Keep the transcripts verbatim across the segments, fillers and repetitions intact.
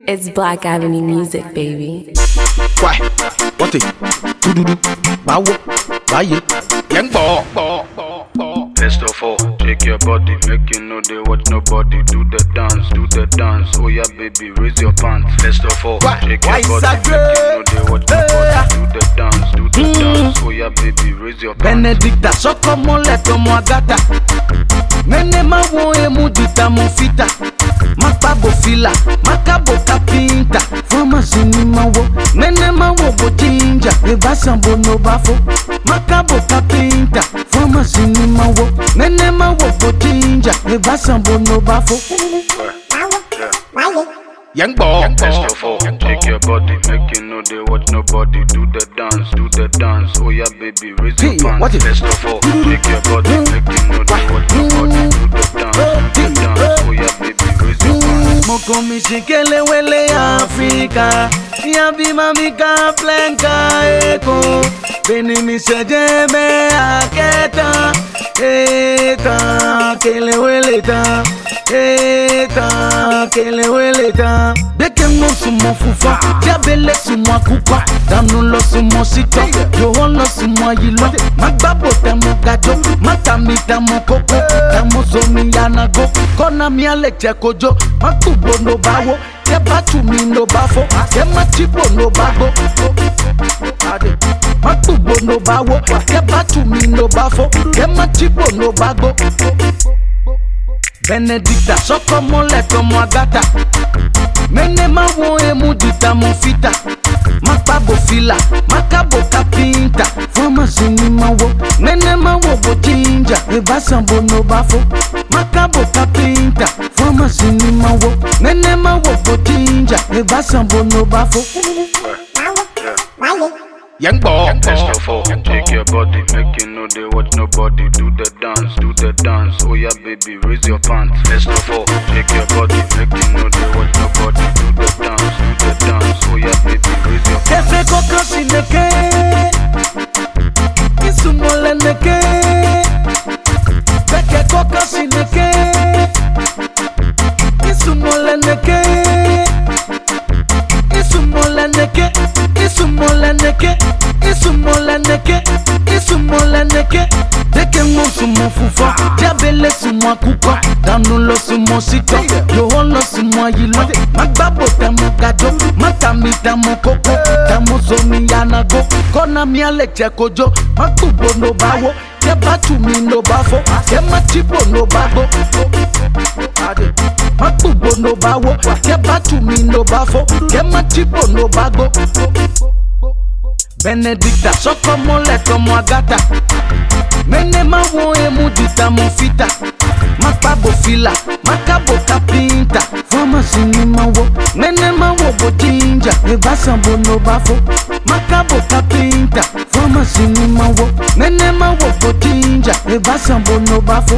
It's Black Avenue music, baby. Why? What it? Do do do. Bow. Buy it. Young boy. First of all, shake your body, make you know they watch nobody. Do the dance, do the dance. Oh yeah, baby, raise your pants. First of all, Why? shake Why your is body, that make you know they watch nobody. Do the dance, do the Mm. dance. Oh yeah, baby, raise your pants. Benedicta, so como le tomo agata. Mene ma wo emu dita mo fita. Makabo fila, makabo kapinta. Fama sini ma wo, mene ma wo bo jinja. Eba sambo no bafo, makabo kapinta. Fama sini ma wo, mene ma wo bo jinja. Eba sambo no bafo. Young boy. First of all, shake your body, make you know they watch nobody. Do the dance, do the dance. Oh yeah, baby, raise your Hey, what pants. it? First of all, shake your body, make you know they watch nobody. Do the dance, do the dance. Oh yeah, baby, raise your pants. Moko mishikele wele Afrika. Yabi mami ka plenka eko. Beni mi sejeme aketa. Eta kele wele ta. Eta kele wele ta. Beke mo sumo fufa. Jabele sumo kupa. Danu lo sumo sito. Yo lo sumo yilo. Magbabo tamo gajo. Matami tamo koko. Tamo zomi yanago. Kona mi aleche kojo. Makubo no bawo. Keba tu mi no bafo. Kema chibo no bago. Makubo no bawo. Keba tu mi no bafo. Kema chibo no bago. Benedicta, so como le tomo agata. Mene ma wo emu dita mo fita. Makabo fila, makabo kapinta. Fama sini ma wo, mene ma wo bo jinja. Eba sambo no bafo, makabo kapinta. Fama sini ma wo, mene ma wo bo jinja. Eba sambo no bafo. Young boy. First of all, shake your body, make you know they watch nobody. Do the dance, do the dance. Oh yeah, baby, raise your pants. First of all, shake your body, make you know they watch nobody. Do the dance, do the dance. Oh yeah, baby, raise your pants. Kefe koko sineke, isumole neke. Beke koko sineke, isumole neke. Isumole neke, isumole neke, isumole neke, isumole neke. Deke mo sumo fufa, jabele sumo kuko. Danu lo sumo sito, yo lo sumo yilo. Magbabo tamo gajo, matami tamo koko. Tamo zomi yanago, kona mi aleche kojo. Makubo no bawo, keba tu mi no bafo. Kema chibo no bago. Makubo no bawo, keba tu mi no bafo. Kema chibo no bago. Benedicta, so como le tomo agata. Mene ma wo emu dita mo fita. Makabo fila, makabo kapinta. Fama sini ma wo, mene ma wo bo jinja. Eba sambo no bafo, makabo kapinta. Fama sini ma wo, mene ma wo bo jinja. Eba sambo no bafo.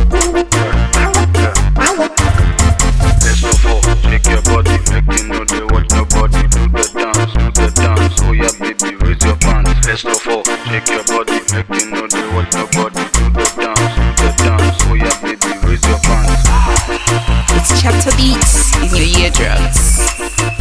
First of all, shake your body, make you know they watch nobody. Do the dance, do the dance. Oh yeah, baby, raise your pants. First of all, shake your body, make you know they watch nobody. Do the dance, do the dance. Oh yeah, baby, raise your pants. It's Chapter Beats in your eardrums.